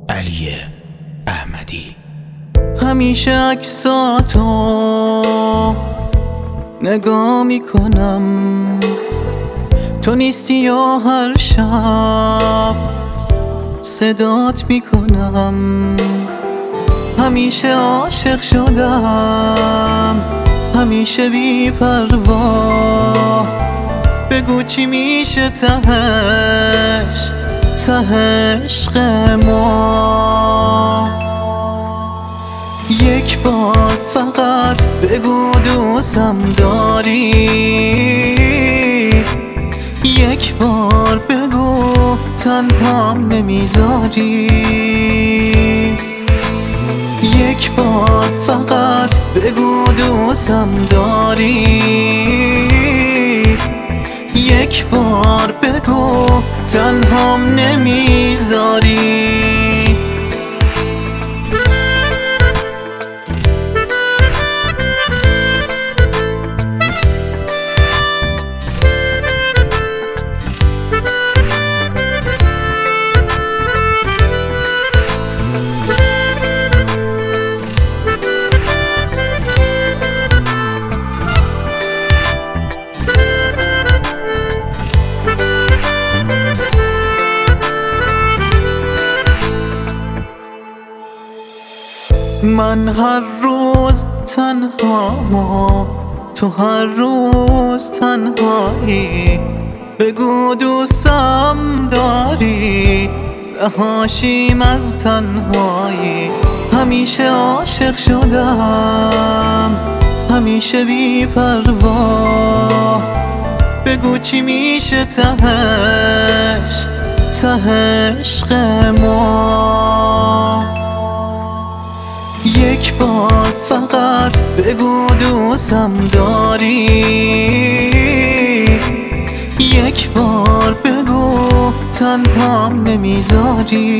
علی احمدی. همیشه عکساتو نگاه میکنم، تو نیستی یا هر شب صدات میکنم. همیشه عاشق شدم، همیشه بی پروا. بگو چی میشه تهش عشق ما. یک بار فقط بگو دوستم داری، یک بار بگو تنهام نمیذاری. یک بار فقط بگو دوستم داری، یک بار بگو تنهام نمیذاری. من هر روز تنها، تو هر روز تنهایی. بگو دوستم داری، رهاشیم از تنهایی. همیشه عاشق شدم، همیشه بی پروا. بگو چی میشه تهش عشق ما. یک بار فقط بگو دوستم داری، یک بار بگو تنهام نمیذاری.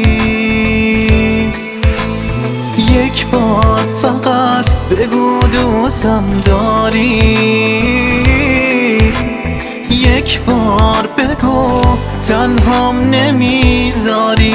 یک بار فقط بگو دوستم داری، یک بار بگو تنهام نمیذاری.